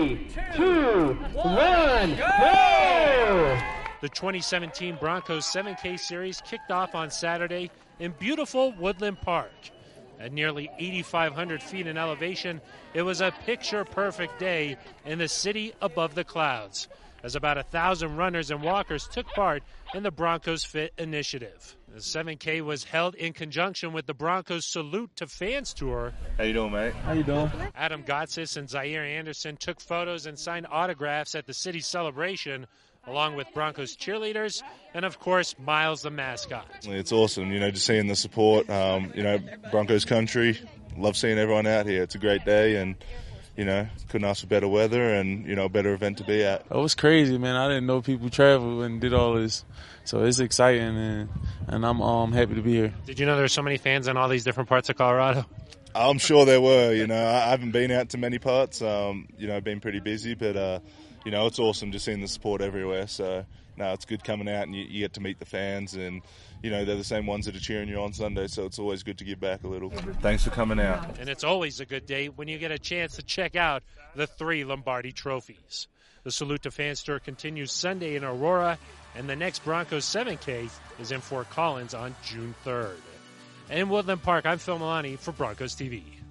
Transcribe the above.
3, 2, 1, go! The 2017 Broncos 7K Series kicked off on Saturday in beautiful Woodland Park. At nearly 8,500 feet in elevation, it was a picture-perfect day in the city above the clouds, as about 1,000 runners and walkers took part in the Broncos Fit initiative. The 7K was held in conjunction with the Broncos Salute to Fans tour. How you doing, mate? How you doing? Adam Gotsis and Zaire Anderson took photos and signed autographs at the city celebration, along with Broncos cheerleaders and, of course, Miles the mascot. It's awesome, just seeing the support. Broncos country, love seeing everyone out here. It's a great day, and couldn't ask for better weather and, a better event to be at. It was crazy, man. I didn't know people traveled and did all this. So it's exciting, and I'm happy to be here. Did you know there were so many fans in all these different parts of Colorado? I'm sure there were. I haven't been out to many parts. I've been pretty busy, but, it's awesome just seeing the support everywhere. So, no, it's good coming out and you get to meet the fans, and, they're the same ones that are cheering you on Sunday, so it's always good to give back a little. Thanks for coming out. And it's always a good day when you get a chance to check out the 3 Lombardi trophies. The Salute to Fans tour continues Sunday in Aurora, and the next Broncos 7K is in Fort Collins on June 3rd. In Woodland Park, I'm Phil Milani for Broncos TV.